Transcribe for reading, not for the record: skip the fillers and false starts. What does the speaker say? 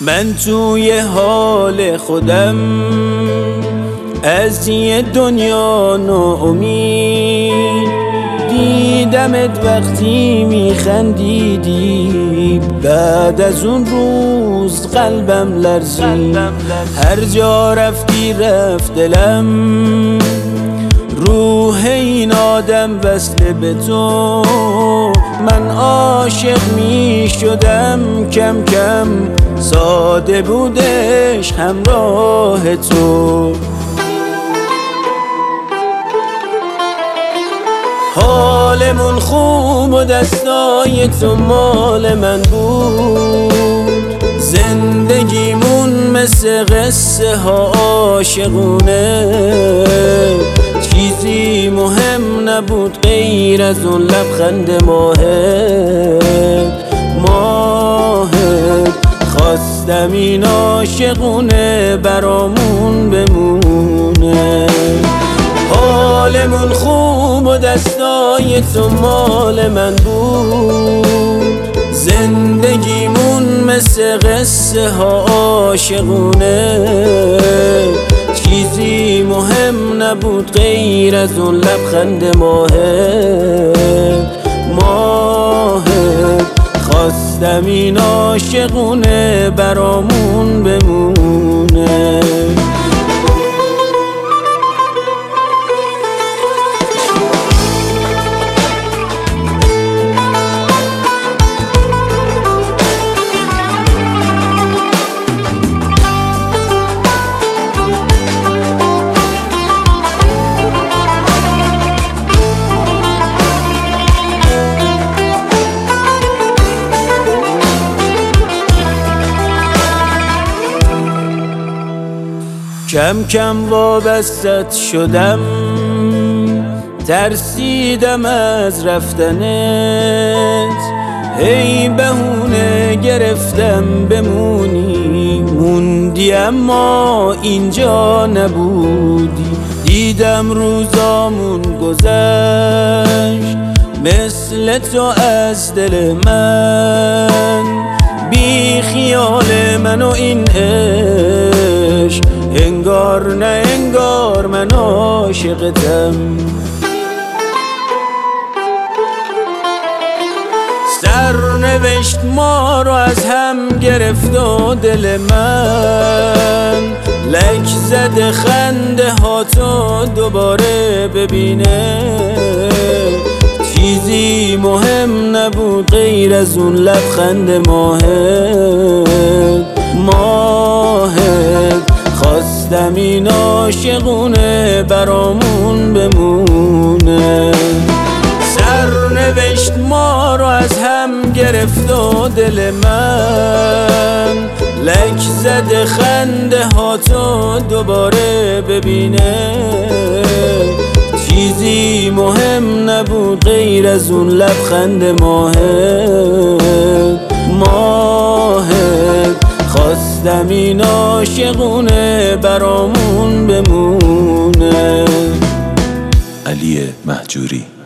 من توی حال خودم از یه دنیا ناامید دیدمت وقتی میخندیدی، بعد از اون روز قلبم لرزید. هر جا رفتی رفت دلم، روح این آدم وصله به تو. من عاشق می شدم کم کم، ساده بودش همراه تو. حالمون خوب و دستای تو مال من بود، زندگیمون مثل قصه ها عاشقونه. چیزی مهم نبود غیر از اون لبخند ماهت. خواستم این عاشقونه برامون بمونه. حالمون خوب و دستای تو مال من بود، زندگیمون مثل قصه ها عاشقونه. چیزی مهم نبود غیر از اون لبخند ماهت. خواستم این عاشقونه برامون بمونه. کم کم وابستت شدم، ترسیدم از رفتنت. هی بهونه گرفتم بمونی، موندی اما اینجا نبودی. دیدم روزامون گذشت مثل تو از دل من، بی خیال من و این عشق. انگار نه انگار من عاشقتم. سرنوشت ما رو از هم گرفت و دل من لک زده خنده ها تو دوباره ببینه. چیزی مهم نبود غیر از اون لبخند ماهت. خواستم این عاشقونه برامون بمونه. سرنوشت ما رو از هم گرفت و دل من لک زده خنده ها تو دوباره ببینه. چیزی مهم نبود غیر از اون لبخند ماهت. خواستم این عاشقونه برامون بمونه. علی مهجوری.